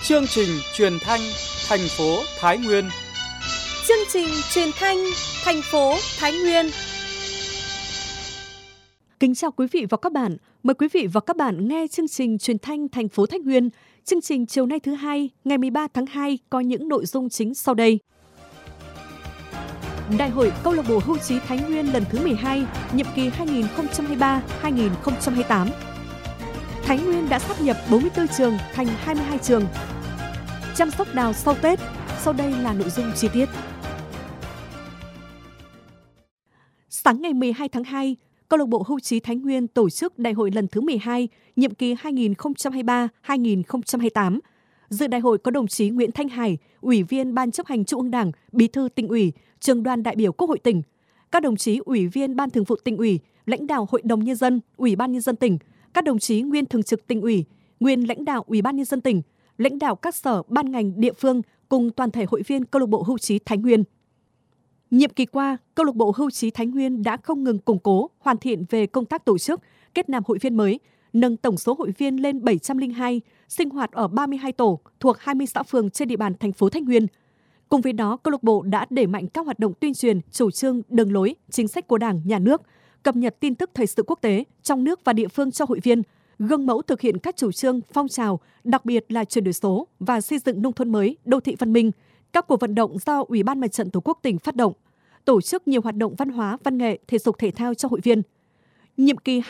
Chương trình truyền thanh thành phố Thái Nguyên. Chương trình truyền thanh thành phố Thái Nguyên. Kính chào quý vị và các bạn. Mời quý vị và các bạn nghe chương trình truyền thanh thành phố Thái Nguyên. Chương trình chiều nay thứ hai, ngày 13 tháng 2 có những nội dung chính sau đây. Đại hội Câu lạc bộ Hưu trí Thái Nguyên lần thứ 12, nhiệm kỳ 2023-2028. Thái Nguyên đã sáp nhập 44 trường thành 22 trường. Chăm sóc đào sau Tết, sau đây là nội dung chi tiết. Sáng ngày 12 tháng 2, Câu lạc bộ Hưu trí Thái Nguyên tổ chức đại hội lần thứ 12, nhiệm kỳ 2023-2028. Dự đại hội có đồng chí Nguyễn Thanh Hải, Ủy viên Ban chấp hành Trung ương Đảng, Bí thư Tỉnh ủy, Trưởng đoàn đại biểu Quốc hội tỉnh, các đồng chí Ủy viên Ban Thường vụ Tỉnh ủy, lãnh đạo Hội đồng Nhân dân, Ủy ban Nhân dân tỉnh, các đồng chí nguyên Thường trực Tỉnh ủy, nguyên lãnh đạo Ủy ban Nhân dân tỉnh, lãnh đạo các sở ban ngành địa phương cùng toàn thể hội viên Câu lạc bộ Hưu trí Thái Nguyên. Nhiệm kỳ qua, Câu lạc bộ Hưu trí Thái Nguyên đã không ngừng củng cố, hoàn thiện về công tác tổ chức, kết nạp hội viên mới, nâng tổng số hội viên lên 702, sinh hoạt ở 32 tổ thuộc 20 xã phường trên địa bàn thành phố Thái Nguyên. Cùng với đó, câu lạc bộ đã đẩy mạnh các hoạt động tuyên truyền, chủ trương, đường lối, chính sách của Đảng, Nhà nước, cập nhật tin tức thời sự quốc tế, trong nước và địa phương cho hội viên, gương mẫu thực hiện các chủ trương, phong trào, đặc biệt là chuyển đổi số và xây dựng nông thôn mới, đô thị văn minh, các cuộc vận động do Ủy ban Mặt trận Tổ quốc tỉnh phát động, tổ chức nhiều hoạt động văn hóa, văn nghệ, thể dục thể thao cho hội viên. Nhiệm kỳ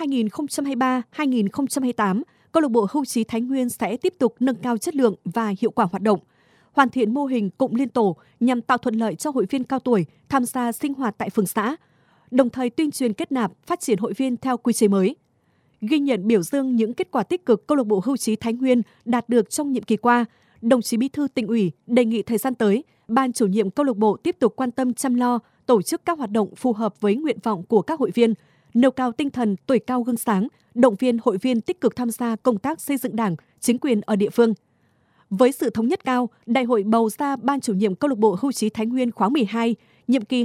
2023-2028, Câu lạc bộ Hưu trí Thái Nguyên sẽ tiếp tục nâng cao chất lượng và hiệu quả hoạt động, hoàn thiện mô hình cụm liên tổ nhằm tạo thuận lợi cho hội viên cao tuổi tham gia sinh hoạt tại phường xã, đồng thời tuyên truyền kết nạp, phát triển hội viên theo quy chế mới. Ghi nhận biểu dương những kết quả tích cực Câu lạc bộ Hưu trí Thái Nguyên đạt được trong nhiệm kỳ qua, đồng chí Bí thư Tỉnh ủy đề nghị thời gian tới, Ban chủ nhiệm câu lạc bộ tiếp tục quan tâm chăm lo, tổ chức các hoạt động phù hợp với nguyện vọng của các hội viên, nêu cao tinh thần tuổi cao gương sáng, động viên hội viên tích cực tham gia công tác xây dựng Đảng, chính quyền ở địa phương. Với sự thống nhất cao, Đại hội bầu ra Ban chủ nhiệm câu lạc bộ Hưu trí Thái Nguyên khóa 12, nhiệm kỳ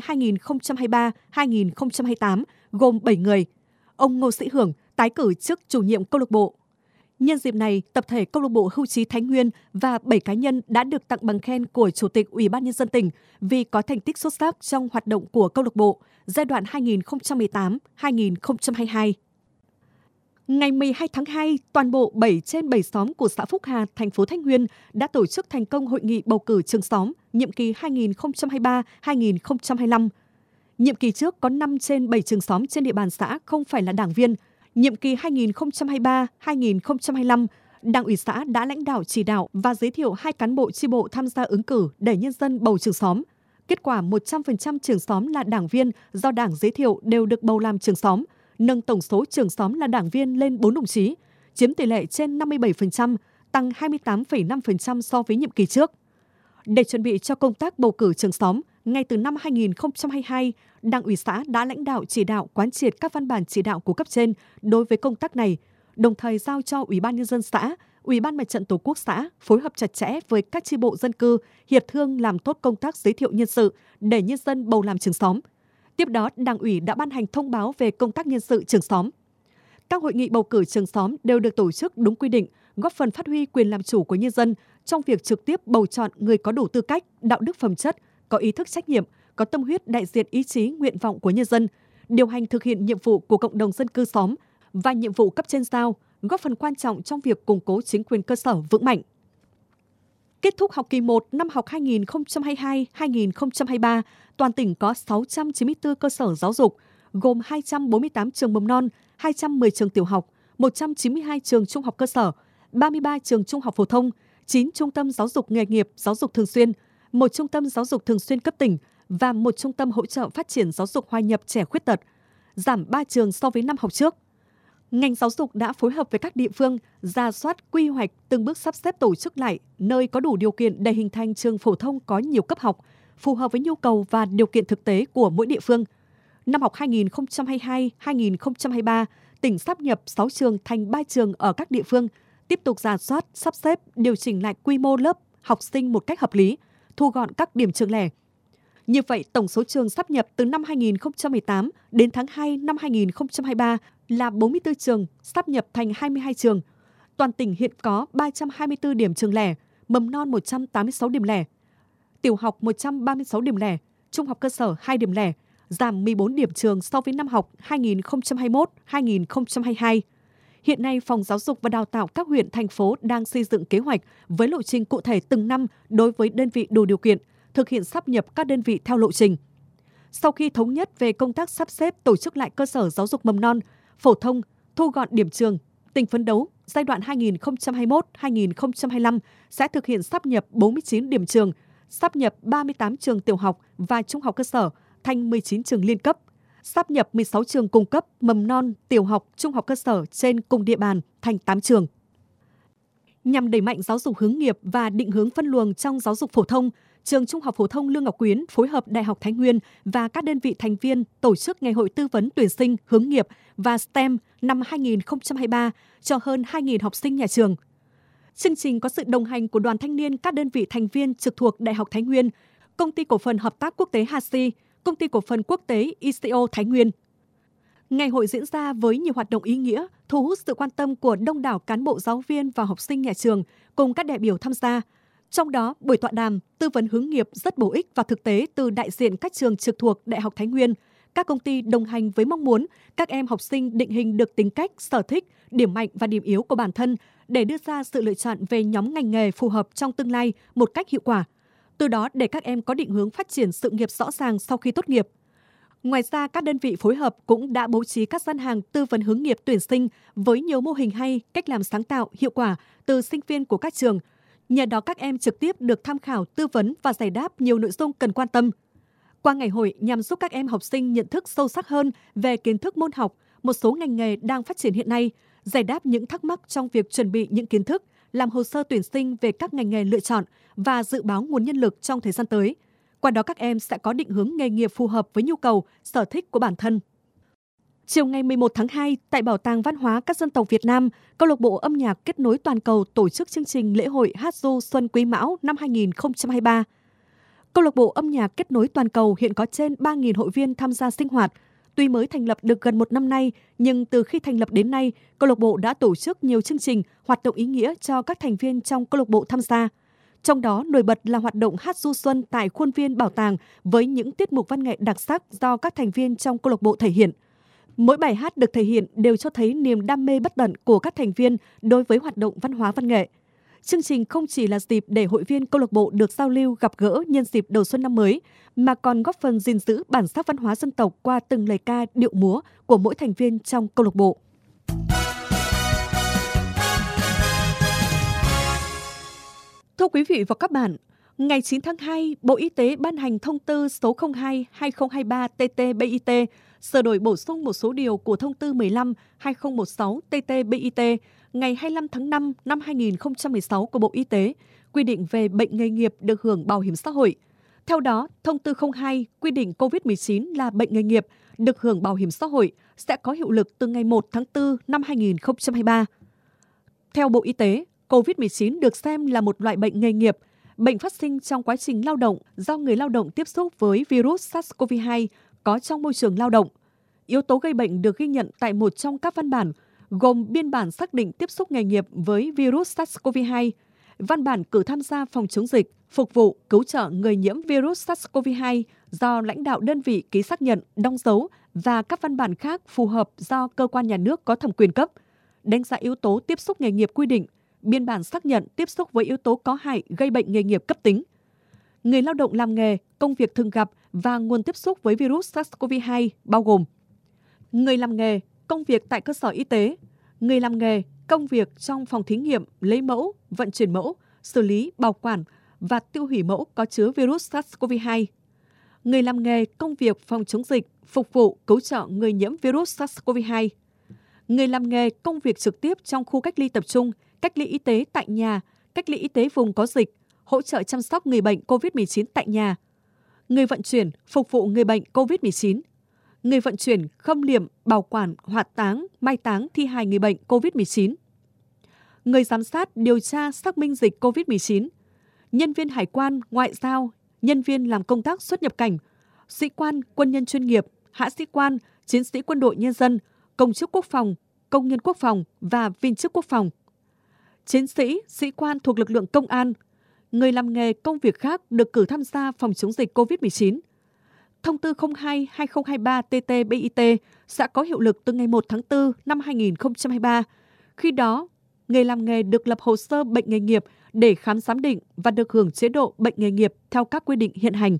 2023-2028 gồm 7 người. Ông Ngô Sĩ Hưởng tái cử chức chủ nhiệm câu lạc bộ. Nhân dịp này, tập thể câu lạc bộ Hưu trí Thái Nguyên và 7 cá nhân đã được tặng bằng khen của Chủ tịch Ủy ban Nhân dân tỉnh vì có thành tích xuất sắc trong hoạt động của câu lạc bộ giai đoạn 2018-2022. Ngày 12 tháng 2, toàn bộ 7 trên 7 xóm của xã Phúc Hà, thành phố Thái Nguyên đã tổ chức thành công hội nghị bầu cử trường xóm nhiệm kỳ 2023-2025. Nhiệm kỳ trước có 5 trên 7 trường xóm trên địa bàn xã không phải là đảng viên. Nhiệm kỳ 2023-2025, Đảng ủy xã đã lãnh đạo chỉ đạo và giới thiệu 2 cán bộ chi bộ tham gia ứng cử để nhân dân bầu trường xóm. Kết quả 100% trưởng xóm là đảng viên do Đảng giới thiệu đều được bầu làm trưởng xóm, nâng tổng số trưởng xóm là đảng viên lên 4 đồng chí, chiếm tỷ lệ trên 57%, tăng 28,5% so với nhiệm kỳ trước. Để chuẩn bị cho công tác bầu cử trưởng xóm, ngay từ năm 2022, Đảng ủy xã đã lãnh đạo chỉ đạo quán triệt các văn bản chỉ đạo của cấp trên đối với công tác này, đồng thời giao cho Ủy ban Nhân dân xã, Ủy ban Mặt trận Tổ quốc xã phối hợp chặt chẽ với các chi bộ dân cư, hiệp thương làm tốt công tác giới thiệu nhân sự để nhân dân bầu làm trưởng xóm. Tiếp đó, Đảng ủy đã ban hành thông báo về công tác nhân sự trưởng xóm. Các hội nghị bầu cử trưởng xóm đều được tổ chức đúng quy định, góp phần phát huy quyền làm chủ của nhân dân trong việc trực tiếp bầu chọn người có đủ tư cách, đạo đức phẩm chất, có ý thức trách nhiệm, có tâm huyết đại diện ý chí, nguyện vọng của nhân dân, điều hành thực hiện nhiệm vụ của cộng đồng dân cư xóm và nhiệm vụ cấp trên giao, góp phần quan trọng trong việc củng cố chính quyền cơ sở vững mạnh. Kết thúc học kỳ 1 năm học 2022-2023, toàn tỉnh có 694 cơ sở giáo dục, gồm 248 trường mầm non, 210 trường tiểu học, 192 trường trung học cơ sở, 33 trường trung học phổ thông, 9 trung tâm giáo dục nghề nghiệp, giáo dục thường xuyên, 1 trung tâm giáo dục thường xuyên cấp tỉnh và 1 trung tâm hỗ trợ phát triển giáo dục hòa nhập trẻ khuyết tật, giảm 3 trường so với năm học trước. Ngành giáo dục đã phối hợp với các địa phương rà soát quy hoạch từng bước sắp xếp tổ chức lại nơi có đủ điều kiện để hình thành trường phổ thông có nhiều cấp học, phù hợp với nhu cầu và điều kiện thực tế của mỗi địa phương. Năm học 2022-2023, tỉnh sáp nhập 6 trường thành 3 trường ở các địa phương, tiếp tục rà soát, sắp xếp, điều chỉnh lại quy mô lớp, học sinh một cách hợp lý, thu gọn các điểm trường lẻ. Như vậy, tổng số trường sáp nhập từ năm 2018 đến tháng 2 năm 2023 là 44 trường, sáp nhập thành 22 trường. Toàn tỉnh hiện có 324 điểm trường lẻ, mầm non 186 điểm lẻ, tiểu học 136 điểm lẻ, trung học cơ sở 2 điểm lẻ, giảm 14 điểm trường so với năm học 2021-2022. Hiện nay, Phòng Giáo dục và Đào tạo các huyện, thành phố đang xây dựng kế hoạch với lộ trình cụ thể từng năm đối với đơn vị đủ điều kiện, thực hiện sáp nhập các đơn vị theo lộ trình. Sau khi thống nhất về công tác sắp xếp tổ chức lại cơ sở giáo dục mầm non, phổ thông, thu gọn điểm trường, tỉnh phấn đấu giai đoạn 2021-2025 sẽ thực hiện sáp nhập 49 điểm trường, sáp nhập 38 trường tiểu học và trung học cơ sở thành 19 trường liên cấp, sáp nhập 16 trường cung cấp mầm non, tiểu học, trung học cơ sở trên cùng địa bàn thành 8 trường. Nhằm đẩy mạnh giáo dục hướng nghiệp và định hướng phân luồng trong giáo dục phổ thông, Trường Trung học phổ thông Lương Ngọc Quyến phối hợp Đại học Thái Nguyên và các đơn vị thành viên tổ chức Ngày hội tư vấn tuyển sinh hướng nghiệp và STEM năm 2023 cho hơn 2.000 học sinh nhà trường. Chương trình có sự đồng hành của Đoàn Thanh niên các đơn vị thành viên trực thuộc Đại học Thái Nguyên, Công ty Cổ phần Hợp tác Quốc tế HACI, Công ty Cổ phần Quốc tế ICO Thái Nguyên. Ngày hội diễn ra với nhiều hoạt động ý nghĩa, thu hút sự quan tâm của đông đảo cán bộ, giáo viên và học sinh nhà trường cùng các đại biểu tham gia. Trong đó, buổi tọa đàm tư vấn hướng nghiệp rất bổ ích và thực tế từ đại diện các trường trực thuộc Đại học Thái Nguyên, các công ty đồng hành với mong muốn các em học sinh định hình được tính cách, sở thích, điểm mạnh và điểm yếu của bản thân để đưa ra sự lựa chọn về nhóm ngành nghề phù hợp trong tương lai một cách hiệu quả. Từ đó để các em có định hướng phát triển sự nghiệp rõ ràng sau khi tốt nghiệp. Ngoài ra, các đơn vị phối hợp cũng đã bố trí các gian hàng tư vấn hướng nghiệp tuyển sinh với nhiều mô hình hay, cách làm sáng tạo, hiệu quả từ sinh viên của các trường. Nhờ đó các em trực tiếp được tham khảo, tư vấn và giải đáp nhiều nội dung cần quan tâm. Qua ngày hội nhằm giúp các em học sinh nhận thức sâu sắc hơn về kiến thức môn học, một số ngành nghề đang phát triển hiện nay, giải đáp những thắc mắc trong việc chuẩn bị những kiến thức, làm hồ sơ tuyển sinh về các ngành nghề lựa chọn và dự báo nguồn nhân lực trong thời gian tới. Qua đó các em sẽ có định hướng nghề nghiệp phù hợp với nhu cầu, sở thích của bản thân. Chiều ngày 11 tháng 2, tại Bảo tàng Văn hóa các dân tộc Việt Nam, Câu lạc bộ âm nhạc kết nối toàn cầu tổ chức chương trình lễ hội hát ru Xuân Quý Mão năm 2023. Câu lạc bộ âm nhạc kết nối toàn cầu hiện có trên 3.000 hội viên tham gia sinh hoạt. Tuy mới thành lập được gần một năm nay, nhưng từ khi thành lập đến nay, câu lạc bộ đã tổ chức nhiều chương trình, hoạt động ý nghĩa cho các thành viên trong câu lạc bộ tham gia. Trong đó, nổi bật là hoạt động hát du xuân tại khuôn viên bảo tàng với những tiết mục văn nghệ đặc sắc do các thành viên trong câu lạc bộ thể hiện. Mỗi bài hát được thể hiện đều cho thấy niềm đam mê bất tận của các thành viên đối với hoạt động văn hóa văn nghệ. Chương trình không chỉ là dịp để hội viên câu lạc bộ được giao lưu, gặp gỡ nhân dịp đầu xuân năm mới, mà còn góp phần gìn giữ bản sắc văn hóa dân tộc qua từng lời ca, điệu múa của mỗi thành viên trong câu lạc bộ. Thưa quý vị và các bạn, ngày 9 tháng 2, Bộ Y tế ban hành thông tư số 02/2023/TT-BIT sửa đổi bổ sung một số điều của thông tư 15/2016/TT-BIT ngày 25 tháng 5 năm 2016 của Bộ Y tế quy định về bệnh nghề nghiệp được hưởng bảo hiểm xã hội. Theo đó, thông tư 02 quy định COVID-19 là bệnh nghề nghiệp được hưởng bảo hiểm xã hội sẽ có hiệu lực từ ngày 1 tháng 4 năm 2023. Theo Bộ Y tế, COVID-19 được xem là một loại bệnh nghề nghiệp, bệnh phát sinh trong quá trình lao động do người lao động tiếp xúc với virus SARS-CoV-2 có trong môi trường lao động. Yếu tố gây bệnh được ghi nhận tại một trong các văn bản, gồm biên bản xác định tiếp xúc nghề nghiệp với virus SARS-CoV-2, văn bản cử tham gia phòng chống dịch, phục vụ, cứu trợ người nhiễm virus SARS-CoV-2 do lãnh đạo đơn vị ký xác nhận, đóng dấu và các văn bản khác phù hợp do cơ quan nhà nước có thẩm quyền cấp, đánh giá yếu tố tiếp xúc nghề nghiệp quy định, biên bản xác nhận tiếp xúc với yếu tố có hại gây bệnh nghề nghiệp cấp tính. Người lao động làm nghề, công việc thường gặp và nguồn tiếp xúc với virus SARS-CoV-2 bao gồm người làm nghề, công việc tại cơ sở y tế, người làm nghề, công việc trong phòng thí nghiệm, lấy mẫu, vận chuyển mẫu, xử lý, bảo quản và tiêu hủy mẫu có chứa virus SARS-CoV-2. Người làm nghề, công việc phòng chống dịch, phục vụ, cứu trợ người nhiễm virus SARS-CoV-2. Người làm nghề, công việc trực tiếp trong khu cách ly tập trung, cách ly y tế tại nhà, cách ly y tế vùng có dịch, hỗ trợ chăm sóc người bệnh COVID-19 tại nhà. Người vận chuyển, phục vụ người bệnh COVID-19. Người vận chuyển, khâm liệm, bảo quản, hỏa táng, mai táng thi hài người bệnh COVID-19. Người giám sát, điều tra, xác minh dịch COVID-19. Nhân viên hải quan, ngoại giao, nhân viên làm công tác xuất nhập cảnh, sĩ quan, quân nhân chuyên nghiệp, hạ sĩ quan, chiến sĩ quân đội nhân dân, công chức quốc phòng, công nhân quốc phòng và viên chức quốc phòng. Chiến sĩ, sĩ quan thuộc lực lượng công an, người làm nghề công việc khác được cử tham gia phòng chống dịch COVID-19. Thông tư 02/2023/TT-BIT sẽ có hiệu lực từ ngày 1 tháng 4 năm 2023. Khi đó, người làm nghề được lập hồ sơ bệnh nghề nghiệp để khám giám định và được hưởng chế độ bệnh nghề nghiệp theo các quy định hiện hành.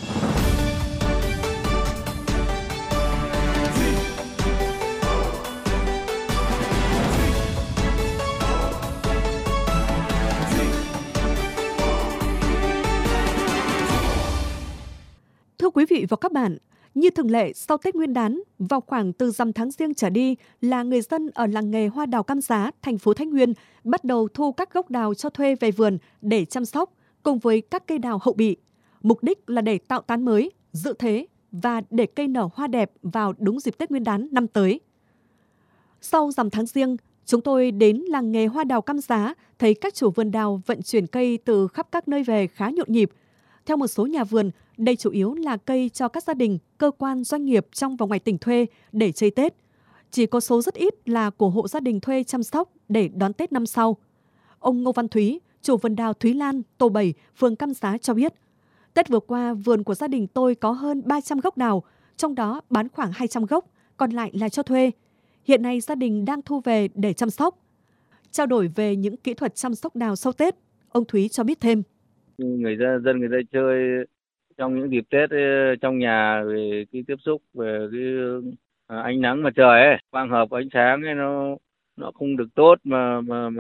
Thưa quý vị và các bạn, như thường lệ sau Tết Nguyên đán, vào khoảng từ rằm tháng Giêng trở đi là người dân ở làng nghề hoa đào Cam Giá, thành phố Thái Nguyên bắt đầu thu các gốc đào cho thuê về vườn để chăm sóc cùng với các cây đào hậu bị. Mục đích là để tạo tán mới, giữ thế và để cây nở hoa đẹp vào đúng dịp Tết Nguyên đán năm tới. Sau rằm tháng Giêng, chúng tôi đến làng nghề hoa đào Cam Giá thấy các chủ vườn đào vận chuyển cây từ khắp các nơi về khá nhộn nhịp. Theo một số nhà vườn, đây chủ yếu là cây cho các gia đình, cơ quan, doanh nghiệp trong và ngoài tỉnh thuê để chơi Tết. Chỉ có số rất ít là của hộ gia đình thuê chăm sóc để đón Tết năm sau. Ông Ngô Văn Thúy, chủ vườn đào Thúy Lan, tổ 7, phường Cam Giá cho biết, Tết vừa qua vườn của gia đình tôi có hơn 300 gốc đào, trong đó bán khoảng 200 gốc, còn lại là cho thuê. Hiện nay gia đình đang thu về để chăm sóc. Trao đổi về những kỹ thuật chăm sóc đào sau Tết, ông Thúy cho biết thêm. Người ta chơi trong những dịp Tết trong nhà về cái tiếp xúc về cái ánh nắng mặt trời ấy, quang hợp ánh sáng ấy nó không được tốt mà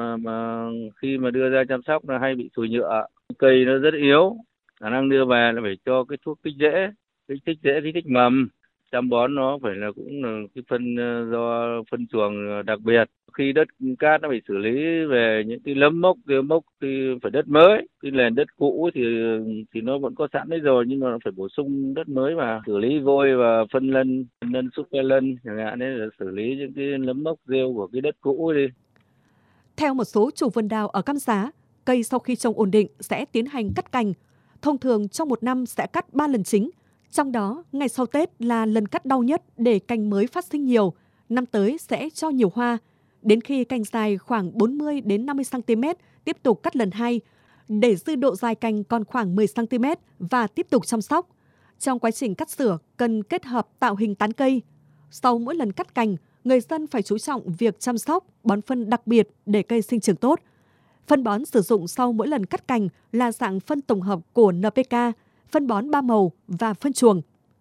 khi mà đưa ra chăm sóc là hay bị thối nhựa. Cây nó rất yếu, khả năng đưa về là phải cho cái thuốc kích rễ, kích thích mầm. Chăm bón nó phải là cũng là cái phân do phân chuồng đặc biệt. Khi đất cát nó phải xử lý về những cái lấm mốc thì phải đất mới. Cái nền đất cũ thì nó vẫn có sẵn đấy rồi, nhưng mà nó phải bổ sung đất mới và xử lý vôi và phân lân super lân chẳng hạn, đấy là xử lý những cái lấm mốc rêu của cái đất cũ đi. Theo một số chủ vườn đào ở Cam Giá, cây sau khi trồng ổn định sẽ tiến hành cắt cành. Thông thường trong một năm sẽ cắt 3 lần chính. Trong đó, ngày sau Tết là lần cắt đau nhất để cành mới phát sinh nhiều. Năm tới sẽ cho nhiều hoa. Đến khi cành dài khoảng 40 đến 50 cm, tiếp tục cắt lần 2, để dư độ dài cành còn khoảng 10 cm và tiếp tục chăm sóc. Trong quá trình cắt sửa, cần kết hợp tạo hình tán cây. Sau mỗi lần cắt cành, người dân phải chú trọng việc chăm sóc, bón phân đặc biệt để cây sinh trưởng tốt. Phân bón sử dụng sau mỗi lần cắt cành là dạng phân tổng hợp của NPK, phân bón 3 màu và phân chuồng.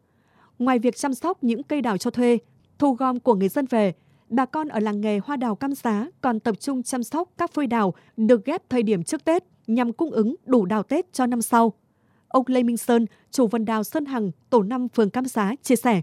Ngoài việc chăm sóc những cây đào cho thuê, thu gom của người dân về, bà con ở làng nghề hoa đào Cam Giá còn tập trung chăm sóc các phôi đào được ghép thời điểm trước Tết nhằm cung ứng đủ đào Tết cho năm sau. Ông Lê Minh Sơn, chủ vườn đào Sơn Hằng, tổ 5 phường Cam Giá chia sẻ.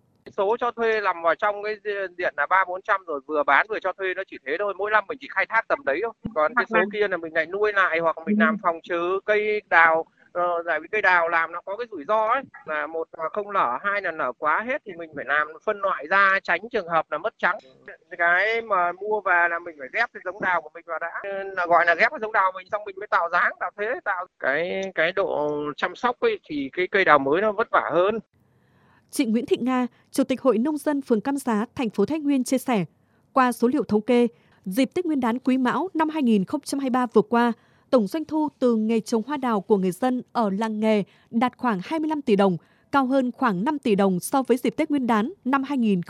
Số cho thuê nằm vào trong cái diện là 300-400 rồi, vừa bán vừa cho thuê nó chỉ thế thôi, mỗi năm mình chỉ khai thác tầm đấy thôi. Còn cái số kia là mình lại nuôi lại hoặc mình làm phòng trừ cây đào. Tại vì cây đào làm nó có cái rủi ro ấy, là một là không nở, hai là nở quá hết thì mình phải làm phân loại ra tránh trường hợp là mất trắng. Cái mà mua về là mình phải ghép cái giống đào của mình vào đã, là gọi là ghép cái giống đào mình, xong mình mới tạo dáng, tạo thế, tạo cái độ chăm sóc ấy, thì cái cây đào mới nó vất vả hơn. Chị Nguyễn Thị Nga, Chủ tịch Hội Nông dân phường Cam Giá, thành phố Thái Nguyên chia sẻ, qua số liệu thống kê, dịp Tết Nguyên đán Quý Mão năm 2023 vừa qua, tổng doanh thu từ nghề trồng hoa đào của người dân ở làng nghề đạt khoảng 25 tỷ đồng, cao hơn khoảng 5 tỷ đồng so với dịp Tết Nguyên đán năm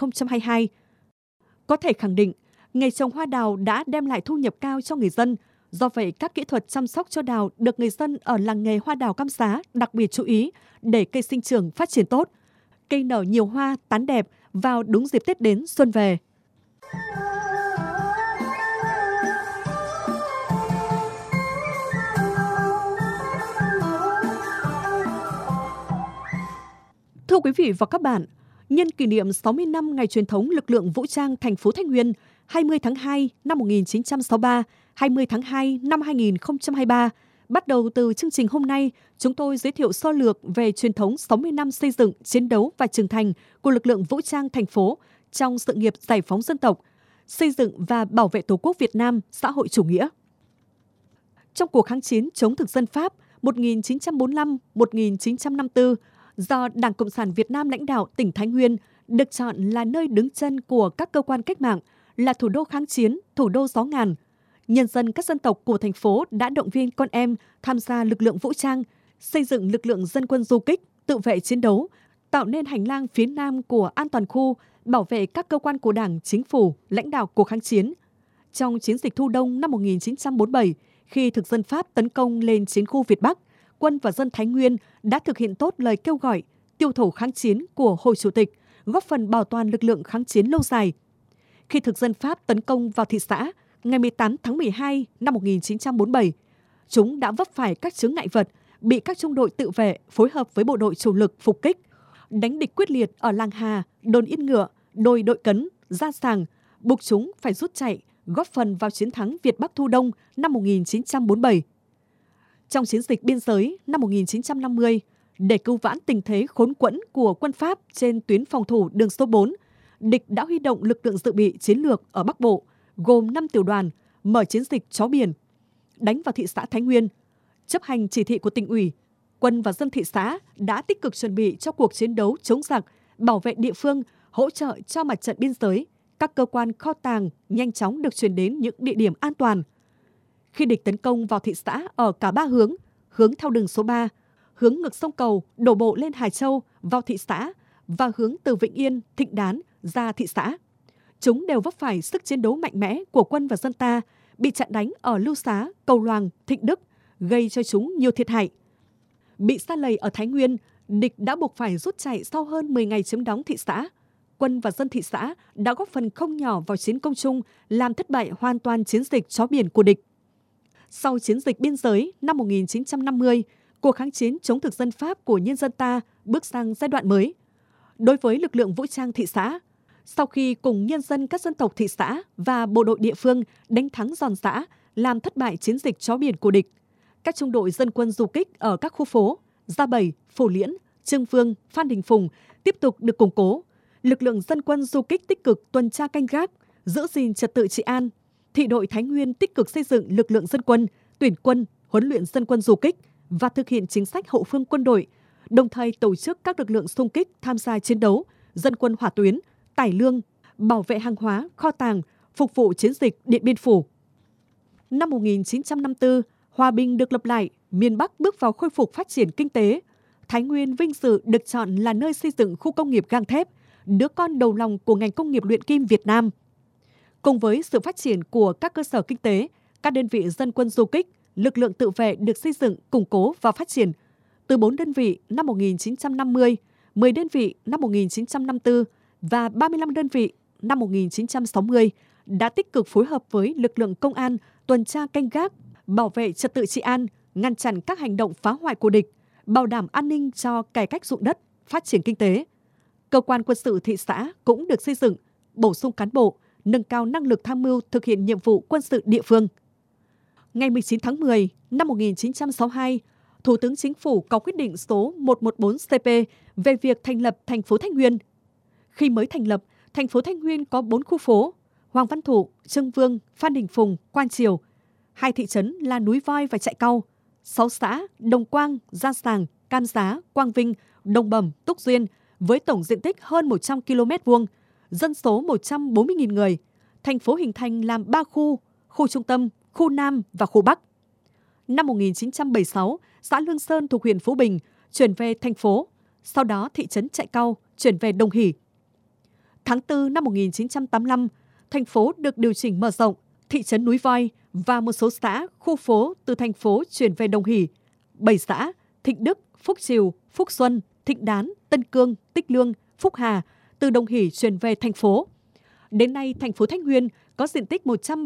2022. Có thể khẳng định, nghề trồng hoa đào đã đem lại thu nhập cao cho người dân. Do vậy, các kỹ thuật chăm sóc cho đào được người dân ở làng nghề hoa đào Cam Giá đặc biệt chú ý để cây sinh trưởng phát triển tốt. Cây nở nhiều hoa, tán đẹp vào đúng dịp Tết đến xuân về. Thưa quý vị và các bạn, nhân kỷ niệm 60 năm ngày truyền thống lực lượng vũ trang thành phố Thái Nguyên, 20 tháng 2 năm 1963, 20 tháng 2 năm 2023, bắt đầu từ chương trình hôm nay, chúng tôi giới thiệu sơ lược về truyền thống 60 năm xây dựng, chiến đấu và trưởng thành của lực lượng vũ trang thành phố trong sự nghiệp giải phóng dân tộc, xây dựng và bảo vệ Tổ quốc Việt Nam xã hội chủ nghĩa. Trong cuộc kháng chiến chống thực dân Pháp 1945-1954, do Đảng Cộng sản Việt Nam lãnh đạo, tỉnh Thái Nguyên được chọn là nơi đứng chân của các cơ quan cách mạng, là thủ đô kháng chiến, thủ đô gió ngàn. nhân dân các dân tộc của thành phố đã động viên con em tham gia lực lượng vũ trang, xây dựng lực lượng dân quân du kích, tự vệ chiến đấu, tạo nên hành lang phía Nam của an toàn khu, bảo vệ các cơ quan của Đảng, Chính phủ, lãnh đạo cuộc kháng chiến. Trong chiến dịch Thu Đông năm 1947, khi thực dân Pháp tấn công lên chiến khu Việt Bắc, quân và dân Thái Nguyên đã thực hiện tốt lời kêu gọi tiêu thổ kháng chiến của Hồ Chủ tịch, góp phần bảo toàn lực lượng kháng chiến lâu dài. Khi thực dân Pháp tấn công vào thị xã, ngày 18 tháng 12 năm 1947, chúng đã vấp phải các chướng ngại vật, bị các trung đội tự vệ phối hợp với bộ đội chủ lực phục kích, đánh địch quyết liệt ở Làng Hà, đồn Yên Ngựa, đồi Đội Cấn, Gia Sàng, buộc chúng phải rút chạy, góp phần vào chiến thắng Việt Bắc Thu Đông năm 1947. Trong chiến dịch biên giới năm 1950, để cứu vãn tình thế khốn quẫn của quân Pháp trên tuyến phòng thủ đường số 4, địch đã huy động lực lượng dự bị chiến lược ở Bắc Bộ, gồm 5 tiểu đoàn, mở chiến dịch Chó Biển, đánh vào thị xã Thái Nguyên. Chấp hành chỉ thị của tỉnh ủy, quân và dân thị xã đã tích cực chuẩn bị cho cuộc chiến đấu chống giặc, bảo vệ địa phương, hỗ trợ cho mặt trận biên giới. Các cơ quan kho tàng nhanh chóng được chuyển đến những địa điểm an toàn. Khi địch tấn công vào thị xã ở cả 3 hướng, hướng theo đường số 3, hướng ngược sông Cầu, đổ bộ lên Hải Châu vào thị xã và hướng từ Vĩnh Yên, Thịnh Đán ra thị xã. Chúng đều vấp phải sức chiến đấu mạnh mẽ của quân và dân ta, bị chặn đánh ở Lưu Xá, Cầu Loàng, Thịnh Đức, gây cho chúng nhiều thiệt hại. Bị sa lầy ở Thái Nguyên, địch đã buộc phải rút chạy sau hơn 10 ngày chiếm đóng thị xã. Quân và dân thị xã đã góp phần không nhỏ vào chiến công chung, làm thất bại hoàn toàn chiến dịch Chó Biển của địch. Sau chiến dịch biên giới năm 1950, cuộc kháng chiến chống thực dân Pháp của nhân dân ta bước sang giai đoạn mới. Đối với lực lượng vũ trang thị xã, sau khi cùng nhân dân các dân tộc thị xã và bộ đội địa phương đánh thắng giòn giã, làm thất bại chiến dịch Chó Biển của địch, các trung đội dân quân du kích ở các khu phố Gia Bẩy, Phổ Liễn, Trương Vương, Phan Đình Phùng tiếp tục được củng cố. Lực lượng dân quân du kích tích cực tuần tra canh gác, giữ gìn trật tự trị an. Thị đội Thái Nguyên tích cực xây dựng lực lượng dân quân, tuyển quân, huấn luyện dân quân du kích và thực hiện chính sách hậu phương quân đội, đồng thời tổ chức các lực lượng xung kích tham gia chiến đấu, dân quân hỏa tuyến, tải lương, bảo vệ hàng hóa, kho tàng, phục vụ chiến dịch Điện Biên Phủ. Năm 1954, hòa bình được lập lại, miền Bắc bước vào khôi phục phát triển kinh tế. Thái Nguyên vinh dự được chọn là nơi xây dựng khu công nghiệp gang thép, đứa con đầu lòng của ngành công nghiệp luyện kim Việt Nam. Cùng với sự phát triển của các cơ sở kinh tế, các đơn vị dân quân du kích, lực lượng tự vệ được xây dựng, củng cố và phát triển. Từ 4 đơn vị năm 1950, 10 đơn vị năm 1954 và 35 đơn vị năm 1960 đã tích cực phối hợp với lực lượng công an tuần tra canh gác, bảo vệ trật tự trị an, ngăn chặn các hành động phá hoại của địch, bảo đảm an ninh cho cải cách ruộng đất, phát triển kinh tế. Cơ quan quân sự thị xã cũng được xây dựng, bổ sung cán bộ, nâng cao năng lực tham mưu thực hiện nhiệm vụ quân sự địa phương. Ngày 19 tháng 10 năm 1962, Thủ tướng Chính phủ có quyết định số 114CP về việc thành lập thành phố Thái Nguyên. Khi mới thành lập, thành phố Thái Nguyên có 4 khu phố: Hoàng Văn Thụ, Trương Vương, Phan Đình Phùng, Quan Triều, 2 thị trấn là Núi Voi và Trại Cau, 6 xã Đồng Quang, Gia Sàng, Cam Giá, Quang Vinh, Đồng Bẩm, Túc Duyên với tổng diện tích hơn 100 km2, dân số 140.000 người. Thành phố hình thành làm 3 khu: khu trung tâm, khu Nam và khu Bắc. Năm 1976, xã Lương Sơn thuộc huyện Phú Bình chuyển về thành phố, sau đó thị trấn Trại Cau chuyển về Đồng Hỷ. Tháng 4 năm 1985, thành phố được điều chỉnh mở rộng, thị trấn Núi Voi và một số xã, khu phố từ thành phố chuyển về Đồng Hỷ. 7 xã: Thịnh Đức, Phúc Triều, Phúc Xuân, Thịnh Đán, Tân Cương, Tích Lương, Phúc Hà từ Đồng Hỷ chuyển về thành phố. Đến nay, thành phố Thái Nguyên có diện tích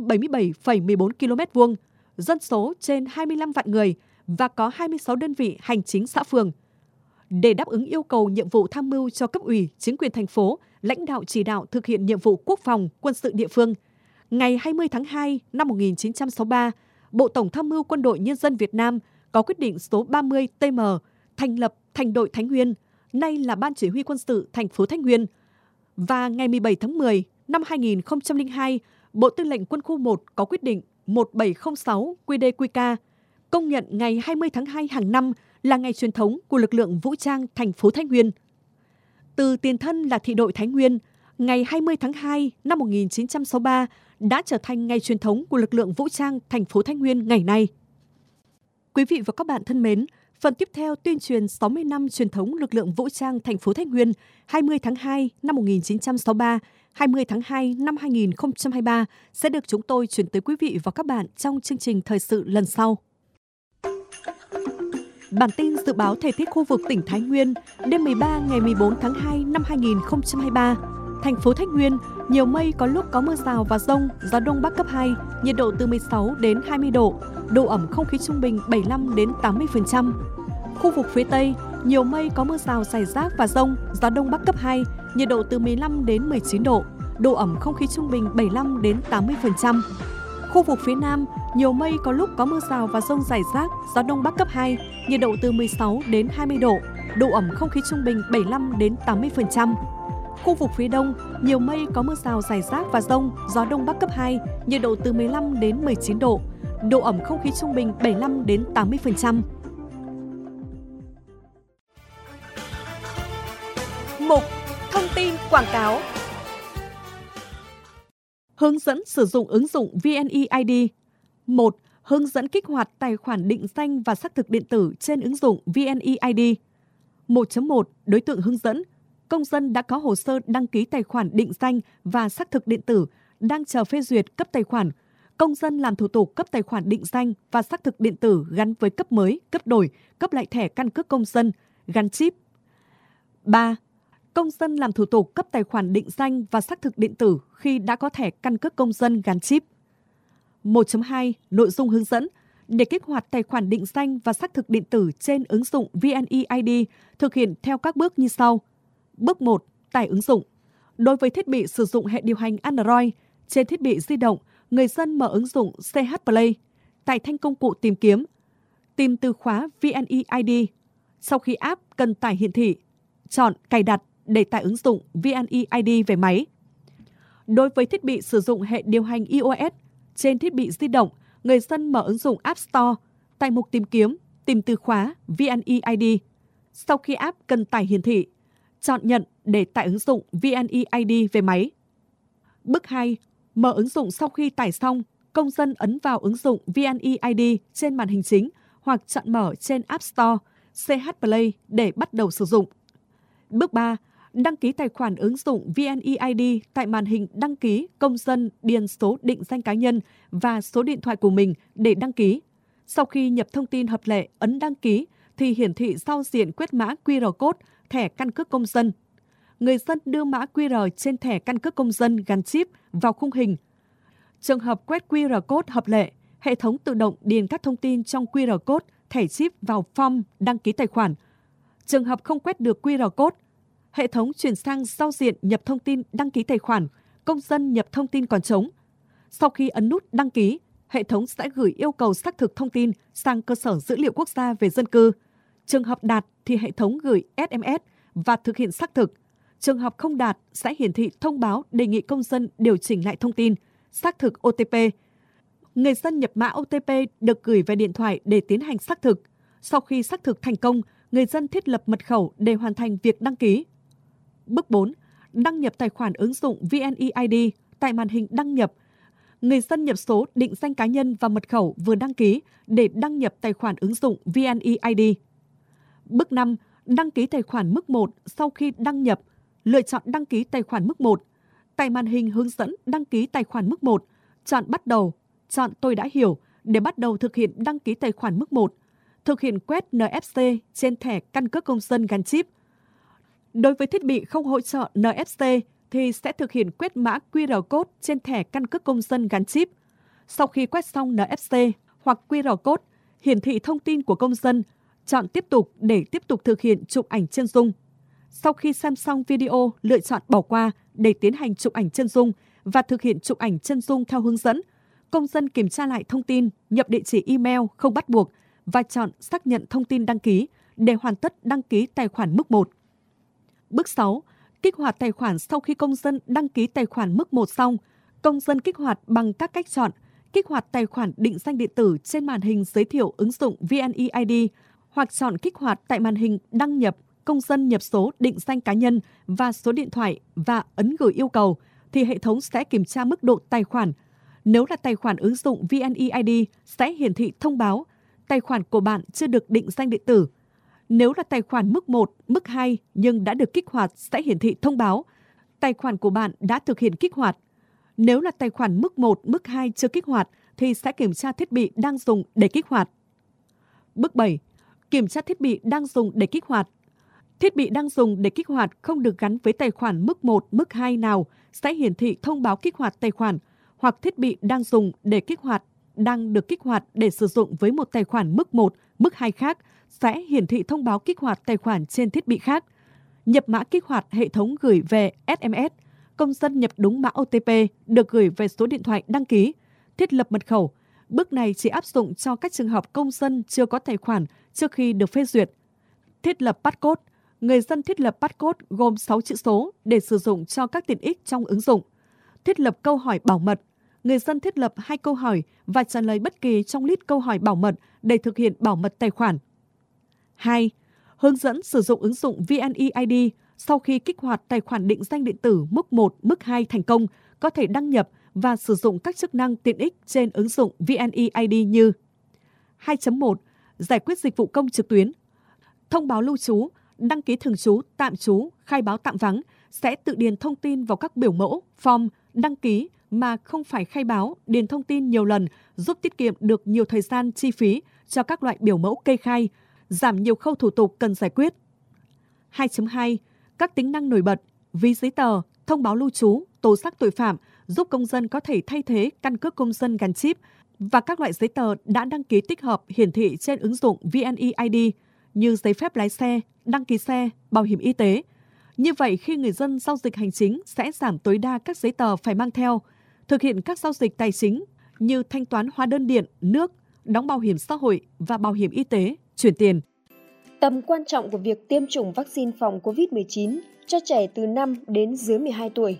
177,14 km2, dân số trên 25 vạn người và có 26 đơn vị hành chính xã phường. Để đáp ứng yêu cầu nhiệm vụ tham mưu cho cấp ủy, chính quyền thành phố, lãnh đạo chỉ đạo thực hiện nhiệm vụ quốc phòng, quân sự địa phương, ngày 20 tháng 2 năm 1963, Bộ Tổng tham mưu Quân đội Nhân dân Việt Nam có quyết định số 30 TM thành lập Thành đội Thái Nguyên, nay là Ban Chỉ huy Quân sự thành phố Thái Nguyên. Và ngày 17 tháng 10 năm 2002, Bộ Tư lệnh Quân khu 1 có quyết định 1706 QĐ-QK công nhận ngày 20 tháng 2 hàng năm là ngày truyền thống của lực lượng vũ trang thành phố Thái Nguyên. Từ tiền thân là thị đội Thái Nguyên, ngày 20 tháng 2 năm 1963 đã trở thành ngày truyền thống của lực lượng vũ trang thành phố Thái Nguyên ngày nay. Quý vị và các bạn thân mến, phần tiếp theo tuyên truyền 60 năm truyền thống lực lượng vũ trang thành phố Thái Nguyên 20 tháng 2 năm 1963, 20 tháng 2 năm 2023 sẽ được chúng tôi chuyển tới quý vị và các bạn trong chương trình thời sự lần sau. Bản tin dự báo thời tiết khu vực tỉnh Thái Nguyên đêm 13 ngày 14 tháng 2 năm 2023. Thành phố Thái Nguyên, nhiều mây, có lúc có mưa rào và dông, gió đông bắc cấp 2, nhiệt độ từ 16 đến 20 độ, độ ẩm không khí trung bình 75 đến 80%. Khu vực phía Tây, nhiều mây, có mưa rào rải rác và dông, gió đông bắc cấp 2, nhiệt độ từ 15 đến 19 độ, độ ẩm không khí trung bình 75 đến 80%. Khu vực phía Nam, nhiều mây, có lúc có mưa rào và dông rải rác, gió đông bắc cấp 2, nhiệt độ từ 16 đến 20 độ, độ ẩm không khí trung bình 75 đến 80%. Khu vực phía Đông, nhiều mây, có mưa rào rải rác và dông, gió đông bắc cấp 2, nhiệt độ từ 15 đến 19 độ, độ ẩm không khí trung bình 75 đến 80%. Mục thông tin quảng cáo. Hướng dẫn sử dụng ứng dụng VNeID. 1. Hướng dẫn kích hoạt tài khoản định danh và xác thực điện tử trên ứng dụng VNeID. 1.1. Đối tượng hướng dẫn: công dân đã có hồ sơ đăng ký tài khoản định danh và xác thực điện tử, đang chờ phê duyệt cấp tài khoản. Công dân làm thủ tục cấp tài khoản định danh và xác thực điện tử gắn với cấp mới, cấp đổi, cấp lại thẻ căn cước công dân, gắn chip. 3. Công dân làm thủ tục cấp tài khoản định danh và xác thực điện tử khi đã có thẻ căn cước công dân gắn chip. 1.2. Nội dung hướng dẫn: để kích hoạt tài khoản định danh và xác thực điện tử trên ứng dụng VNeID, thực hiện theo các bước như sau. Bước 1. Tải ứng dụng. Đối với thiết bị sử dụng hệ điều hành Android, trên thiết bị di động, người dân mở ứng dụng CH Play. Tại thanh công cụ tìm kiếm, tìm từ khóa VNeID. Sau khi app cần tải hiển thị, chọn cài đặt để tải ứng dụng VNeID về máy. Đối với thiết bị sử dụng hệ điều hành iOS, trên thiết bị di động, người dân mở ứng dụng App Store. Tại mục tìm kiếm, tìm từ khóa VNeID. Sau khi app cần tải hiển thị, chọn nhận để tải ứng dụng VNeID về máy. Bước 2. Mở ứng dụng sau khi tải xong, công dân ấn vào ứng dụng VNeID trên màn hình chính hoặc chọn mở trên App Store, CH Play để bắt đầu sử dụng. Bước 3. Đăng ký tài khoản ứng dụng VNeID tại màn hình đăng ký, công dân điền số định danh cá nhân và số điện thoại của mình để đăng ký. Sau khi nhập thông tin hợp lệ, ấn đăng ký thì hiển thị giao diện quét mã QR code thẻ căn cước công dân. Người dân đưa mã QR trên thẻ căn cước công dân gắn chip vào khung hình. Trường hợp quét QR code hợp lệ, hệ thống tự động điền các thông tin trong QR code thẻ chip vào form đăng ký tài khoản. Trường hợp không quét được QR code, hệ thống chuyển sang giao diện nhập thông tin đăng ký tài khoản, công dân nhập thông tin còn trống. Sau khi ấn nút đăng ký, hệ thống sẽ gửi yêu cầu xác thực thông tin sang cơ sở dữ liệu quốc gia về dân cư. Trường hợp đạt thì hệ thống gửi SMS và thực hiện xác thực. Trường hợp không đạt sẽ hiển thị thông báo đề nghị công dân điều chỉnh lại thông tin, xác thực OTP. Người dân nhập mã OTP được gửi về điện thoại để tiến hành xác thực. Sau khi xác thực thành công, người dân thiết lập mật khẩu để hoàn thành việc đăng ký. Bước 4. Đăng nhập tài khoản ứng dụng VNeID. Tại màn hình đăng nhập, người dân nhập số định danh cá nhân và mật khẩu vừa đăng ký để đăng nhập tài khoản ứng dụng VNeID. Bước 5. Đăng ký tài khoản mức 1. Sau khi đăng nhập, lựa chọn đăng ký tài khoản mức 1. Tại màn hình hướng dẫn đăng ký tài khoản mức 1, chọn bắt đầu, chọn tôi đã hiểu để bắt đầu thực hiện đăng ký tài khoản mức 1. Thực hiện quét NFC trên thẻ căn cước công dân gắn chip. Đối với thiết bị không hỗ trợ NFC thì sẽ thực hiện quét mã QR code trên thẻ căn cước công dân gắn chip. Sau khi quét xong NFC hoặc QR code, hiển thị thông tin của công dân, chọn tiếp tục để tiếp tục thực hiện chụp ảnh chân dung. Sau khi xem xong video, lựa chọn bỏ qua để tiến hành chụp ảnh chân dung và thực hiện chụp ảnh chân dung theo hướng dẫn. Công dân kiểm tra lại thông tin, nhập địa chỉ email không bắt buộc và chọn xác nhận thông tin đăng ký để hoàn tất đăng ký tài khoản mức 1. Bước 6. Kích hoạt tài khoản sau khi công dân đăng ký tài khoản mức 1 xong, công dân kích hoạt bằng các cách chọn kích hoạt tài khoản định danh điện tử trên màn hình giới thiệu ứng dụng VNeID hoặc chọn kích hoạt tại màn hình đăng nhập, công dân nhập số định danh cá nhân và số điện thoại và ấn gửi yêu cầu thì hệ thống sẽ kiểm tra mức độ tài khoản. Nếu là tài khoản ứng dụng VNeID sẽ hiển thị thông báo tài khoản của bạn chưa được định danh điện tử. Nếu là tài khoản mức 1, mức 2 nhưng đã được kích hoạt sẽ hiển thị thông báo tài khoản của bạn đã thực hiện kích hoạt. Nếu là tài khoản mức 1, mức 2 chưa kích hoạt thì sẽ kiểm tra thiết bị đang dùng để kích hoạt. Bước 7. Kiểm tra thiết bị đang dùng để kích hoạt. Thiết bị đang dùng để kích hoạt không được gắn với tài khoản mức 1, mức 2 nào sẽ hiển thị thông báo kích hoạt tài khoản, hoặc thiết bị đang dùng để kích hoạt đang được kích hoạt để sử dụng với một tài khoản mức 1, mức 2 khác sẽ hiển thị thông báo kích hoạt tài khoản trên thiết bị khác. Nhập mã kích hoạt hệ thống gửi về SMS, công dân nhập đúng mã OTP được gửi về số điện thoại đăng ký. Thiết lập mật khẩu. Bước này chỉ áp dụng cho các trường hợp công dân chưa có tài khoản trước khi được phê duyệt. Thiết lập passcode. Người dân thiết lập passcode gồm 6 chữ số để sử dụng cho các tiện ích trong ứng dụng. Thiết lập câu hỏi bảo mật. Người dân thiết lập 2 câu hỏi và trả lời bất kỳ trong list câu hỏi bảo mật để thực hiện bảo mật tài khoản. 2. Hướng dẫn sử dụng ứng dụng VNeID sau khi kích hoạt tài khoản định danh điện tử mức 1, mức 2 thành công, có thể đăng nhập và sử dụng các chức năng tiện ích trên ứng dụng VNeID như 2.1. Giải quyết dịch vụ công trực tuyến. Thông báo lưu trú, đăng ký thường trú, tạm trú, khai báo tạm vắng sẽ tự điền thông tin vào các biểu mẫu, form, đăng ký mà không phải khai báo, điền thông tin nhiều lần, giúp tiết kiệm được nhiều thời gian chi phí cho các loại biểu mẫu kê khai, giảm nhiều khâu thủ tục cần giải quyết. 2.2. Các tính năng nổi bật, ví giấy tờ, thông báo lưu trú, tố giác tội phạm, giúp công dân có thể thay thế căn cước công dân gắn chip và các loại giấy tờ đã đăng ký tích hợp hiển thị trên ứng dụng VNeID như giấy phép lái xe, đăng ký xe, bảo hiểm y tế. Như vậy, khi người dân giao dịch hành chính sẽ giảm tối đa các giấy tờ phải mang theo, thực hiện các giao dịch tài chính như thanh toán hóa đơn điện, nước, đóng bảo hiểm xã hội và bảo hiểm y tế, chuyển tiền. Tầm quan trọng của việc tiêm chủng vaccine phòng COVID-19 cho trẻ từ 5 đến dưới 12 tuổi.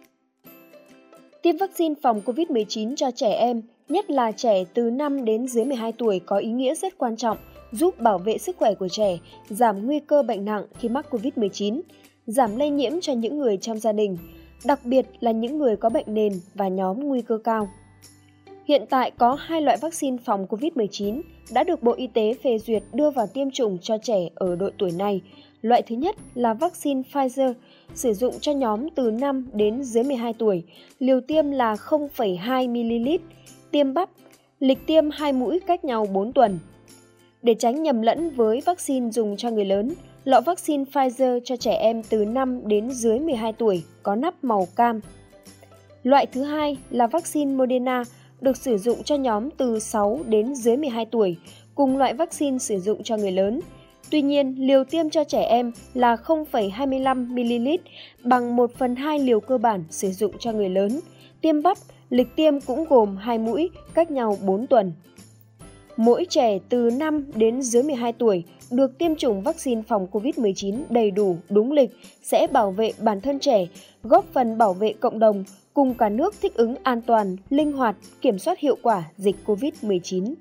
Tiêm vaccine phòng COVID-19 cho trẻ em, nhất là trẻ từ 5 đến dưới 12 tuổi có ý nghĩa rất quan trọng, giúp bảo vệ sức khỏe của trẻ, giảm nguy cơ bệnh nặng khi mắc COVID-19, giảm lây nhiễm cho những người trong gia đình, đặc biệt là những người có bệnh nền và nhóm nguy cơ cao. Hiện tại có 2 loại vaccine phòng COVID-19 đã được Bộ Y tế phê duyệt đưa vào tiêm chủng cho trẻ ở độ tuổi này. Loại thứ nhất là vaccine Pfizer, sử dụng cho nhóm từ 5 đến dưới 12 tuổi, liều tiêm là 0,2ml, tiêm bắp, lịch tiêm 2 mũi cách nhau 4 tuần. Để tránh nhầm lẫn với vaccine dùng cho người lớn, lọ vaccine Pfizer cho trẻ em từ 5 đến dưới 12 tuổi có nắp màu cam. Loại thứ hai là vaccine Moderna, được sử dụng cho nhóm từ 6 đến dưới 12 tuổi, cùng loại vaccine sử dụng cho người lớn. Tuy nhiên, liều tiêm cho trẻ em là 0,25ml, bằng 1/2 liều cơ bản sử dụng cho người lớn. Tiêm bắp, lịch tiêm cũng gồm 2 mũi, cách nhau 4 tuần. Mỗi trẻ từ 5 đến dưới 12 tuổi được tiêm chủng vaccine phòng COVID-19 đầy đủ, đúng lịch sẽ bảo vệ bản thân trẻ, góp phần bảo vệ cộng đồng, cùng cả nước thích ứng an toàn, linh hoạt, kiểm soát hiệu quả dịch COVID-19.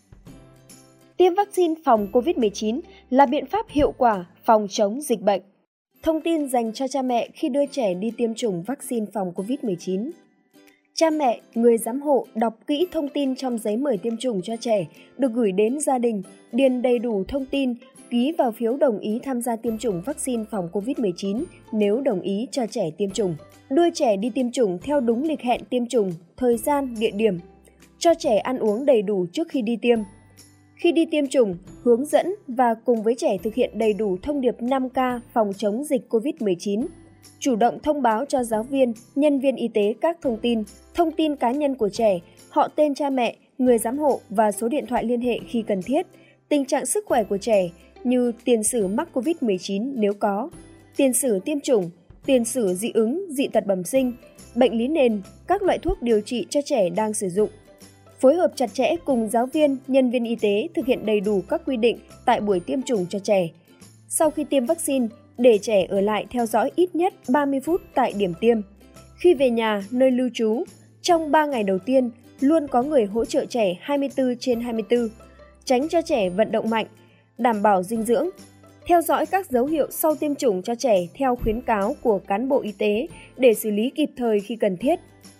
Tiêm vaccine phòng COVID-19 là biện pháp hiệu quả phòng chống dịch bệnh. Thông tin dành cho cha mẹ khi đưa trẻ đi tiêm chủng vaccine phòng COVID-19. Cha mẹ, người giám hộ đọc kỹ thông tin trong giấy mời tiêm chủng cho trẻ, được gửi đến gia đình, điền đầy đủ thông tin, ký vào phiếu đồng ý tham gia tiêm chủng vaccine phòng COVID-19 nếu đồng ý cho trẻ tiêm chủng. Đưa trẻ đi tiêm chủng theo đúng lịch hẹn tiêm chủng, thời gian, địa điểm. Cho trẻ ăn uống đầy đủ trước khi đi tiêm. Khi đi tiêm chủng, hướng dẫn và cùng với trẻ thực hiện đầy đủ thông điệp 5K phòng chống dịch COVID-19. Chủ động thông báo cho giáo viên, nhân viên y tế các thông tin cá nhân của trẻ, họ tên cha mẹ, người giám hộ và số điện thoại liên hệ khi cần thiết, tình trạng sức khỏe của trẻ như tiền sử mắc COVID-19 nếu có, tiền sử tiêm chủng, tiền sử dị ứng, dị tật bẩm sinh, bệnh lý nền, các loại thuốc điều trị cho trẻ đang sử dụng. Phối hợp chặt chẽ cùng giáo viên, nhân viên y tế thực hiện đầy đủ các quy định tại buổi tiêm chủng cho trẻ. Sau khi tiêm vaccine, để trẻ ở lại theo dõi ít nhất 30 phút tại điểm tiêm. Khi về nhà, nơi lưu trú, trong 3 ngày đầu tiên, luôn có người hỗ trợ trẻ 24/24, tránh cho trẻ vận động mạnh, đảm bảo dinh dưỡng. Theo dõi các dấu hiệu sau tiêm chủng cho trẻ theo khuyến cáo của cán bộ y tế để xử lý kịp thời khi cần thiết.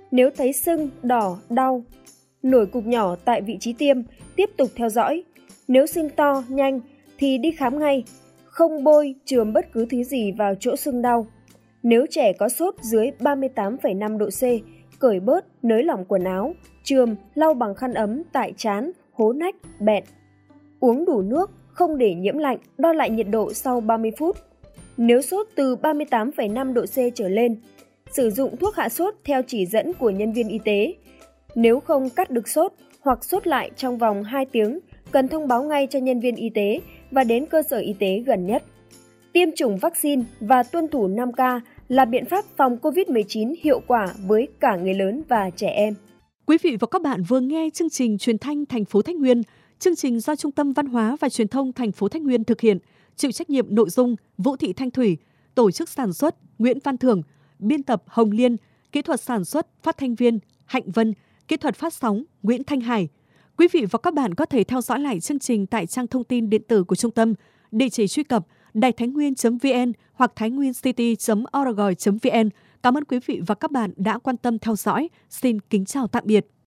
Nếu thấy sưng, đỏ, đau, nổi cục nhỏ tại vị trí tiêm, tiếp tục theo dõi. Nếu sưng to, nhanh thì đi khám ngay, không bôi, chườm bất cứ thứ gì vào chỗ sưng đau. Nếu trẻ có sốt dưới 38,5 độ C, cởi bớt, nới lỏng quần áo, chườm, lau bằng khăn ấm tại trán, hố nách, bẹn. Uống đủ nước, không để nhiễm lạnh, đo lại nhiệt độ sau 30 phút. Nếu sốt từ 38,5 độ C trở lên, sử dụng thuốc hạ sốt theo chỉ dẫn của nhân viên y tế. Nếu không cắt được sốt hoặc sốt lại trong vòng 2 tiếng, cần thông báo ngay cho nhân viên y tế và đến cơ sở y tế gần nhất. Tiêm chủng vaccine và tuân thủ 5K là biện pháp phòng COVID-19 hiệu quả với cả người lớn và trẻ em. Quý vị và các bạn vừa nghe chương trình Truyền thanh thành phố Thái Nguyên. Chương trình do Trung tâm Văn hóa và Truyền thông thành phố Thái Nguyên thực hiện, chịu trách nhiệm nội dung Vũ Thị Thanh Thủy, tổ chức sản xuất Nguyễn Văn Thường, biên tập Hồng Liên, kỹ thuật sản xuất phát thanh viên Hạnh Vân, kỹ thuật phát sóng Nguyễn Thanh Hải. Quý vị và các bạn có thể theo dõi lại chương trình tại trang thông tin điện tử của trung tâm, địa chỉ truy cập đàitháinhnguyên.vn hoặc thainhnguyêncity.org.vn. Cảm ơn quý vị và các bạn đã quan tâm theo dõi. Xin kính chào tạm biệt.